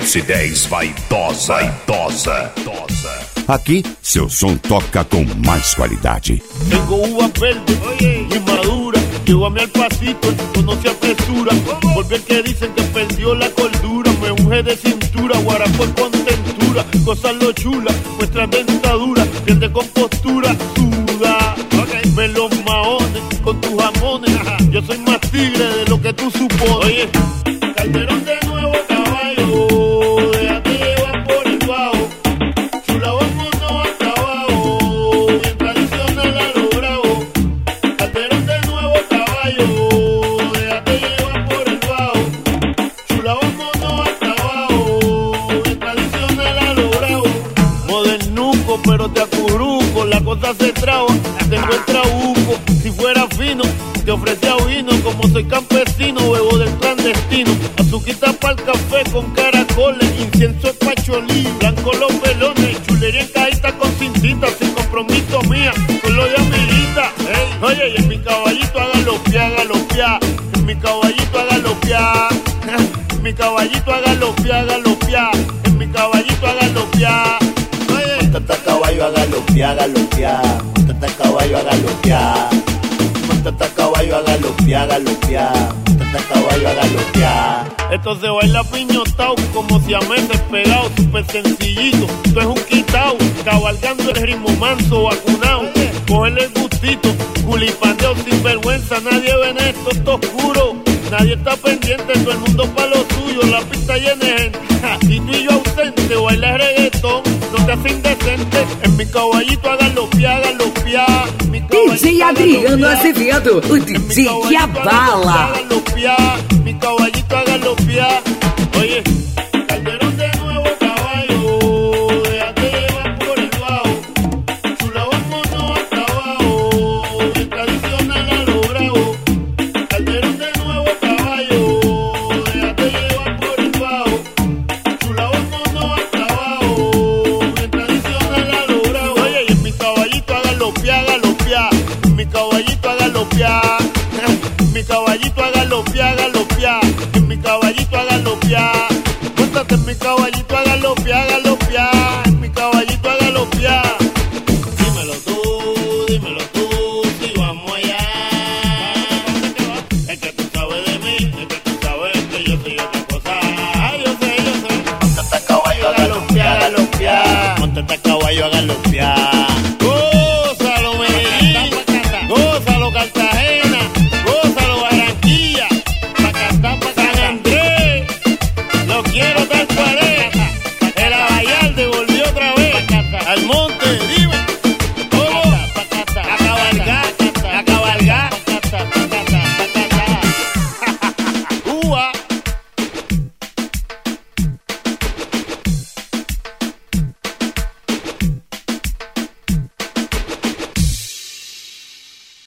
S10 vaidosa, vaidosa. Aqui, seu som toca com mais qualidade. Tengo uva verde y madura. Llévame al pasito, esto no se apresura. Porque el que dicen que perdió la cordura me unge de cintura, guarapo con tentura. Cosas lo chula, nuestra dentadura, piel de compostura, suda. Ve los maones con tus jamones. Yo soy más tigre de lo que tú supones. Oye, Calderón de nuevo, caballo. Déjate llevar por el bajo. Chula, vámonos hasta abajo. Bien tradicional a lo bravo. Calderón de nuevo, caballo. Déjate llevar por el bajo. Chula, vámonos hasta abajo. Bien tradicional a lo bravo. Modernuco, pero te acurruco. La cosa se traba, tengo el trabuco. Si fuera fino, te ofrecía vino. Como soy campesino, bebo del clandestino. Azuquita pa'l café con caracoles. Incienso es pacholí, blanco los pelones. Chulería en cajita con cintita. Sin compromiso mía, solo de amiguita. Hey. Oye, y en mi caballito haga galopear, galopear. En mi caballito haga galopear. En mi caballito haga galopear, galopear. En mi caballito haga galopear. Montate a caballo a galopear, galopear. Montate a caballo a galopear. Montate a caballo a galopear, galopear. Montate a caballo a galopear. Esto se baila piñotao, como si a meses pegado, súper sencillito. Esto es un quitao, cabalgando el ritmo manso, vacunado. Cógele el gustito, culipandeo sin vergüenza. Nadie ve en esto, esto oscuro. Nadie está pendiente, todo el mundo pa' lo suyo. La pista llena de gente, y tú y yo ausente. Baila reggaetón, no te hace indecente. En mi caballito a galopear, galopear. DJ Adriano Azevedo, o DJ que abala. Mi caballito a galopear. Oye, Calderón de nuevo, caballo. Déjate llevar por el bajo. Chula, vámonos hasta abajo. Bien tradicional a lo bravo. Calderón de nuevo, caballo. Déjate llevar por el bajo. Chula, vámonos hasta abajo. Bien tradicional a lo bravo. Oye, y en mi caballito a galopear, galopear. En mi caballito a galopear. En mi caballito a galopear, galopear. En mi caballito a galopear. Móntate en mi caballito a galopear, galopear. En mi caballito a galopear. Dímelo tú, si vamos allá. Es que tú sabes de mí, es que tú sabes que yo soy otra cosa. Ay, yo sé. Montate a caballo a galopear, galopear. Montate a caballo a galopear. Gózalo Medellín, gózalo Cartagena, gózalo Barranquilla, San Andrés, lo quiero tal pared. El Abayalde volvió otra vez al monte, dime.